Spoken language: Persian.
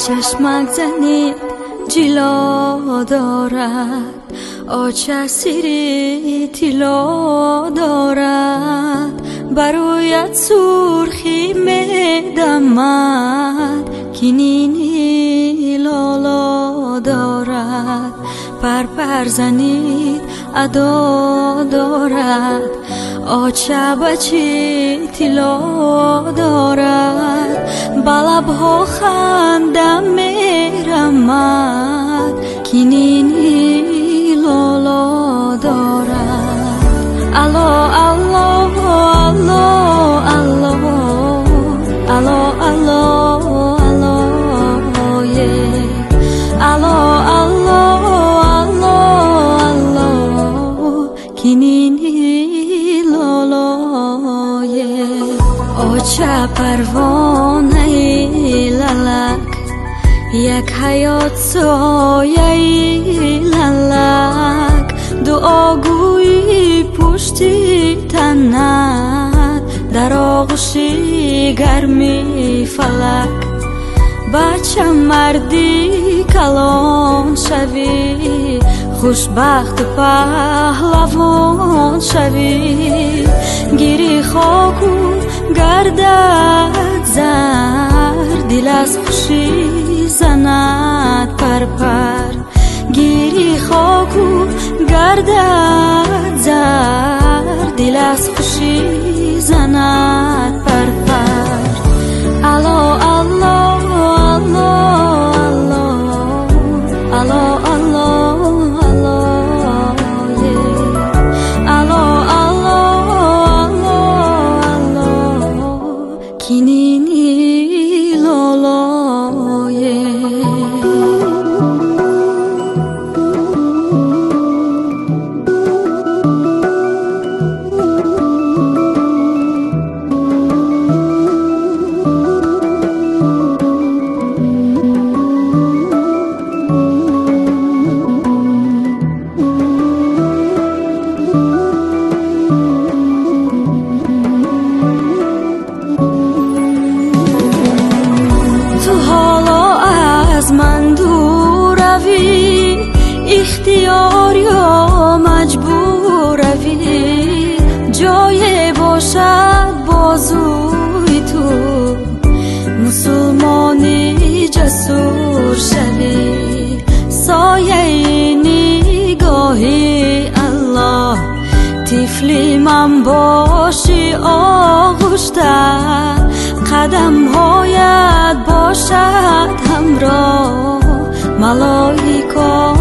چشمک زنید جلو دارد، آچه سیری طلا دارد، برویت سرخی میدمد، کینینی لالا دارد، پر زنید ادا دارد، آچه بچی طلا دارد، بلبها خنده میرمد، کینینی لالا دارد. الو الو الو الو الو الو الو الو الو الو الو کینینی لالا آچه پروانه لالک، یک حیات سایه لالک، دعاگوی پشتی تنت، در آغوشی گرمی فلک، بچه مردی کلان شوی، خوشبخت پهلوان شوی، گیری خاک و گردد زر، دل از خوشی زند پر، گیری خاک و گردد زر، دل از خوشی زند پر. الو الو الو الو الو الو الو الو الو کینینی لالای. من دور روی، اختیار یا مجبور روی، جای باشد بازوی تو، مسلمانی جسور شوی، سایه نگاهی الله، طفلی من باشی آغوشته، قدم هایت باشد همراه ملائکه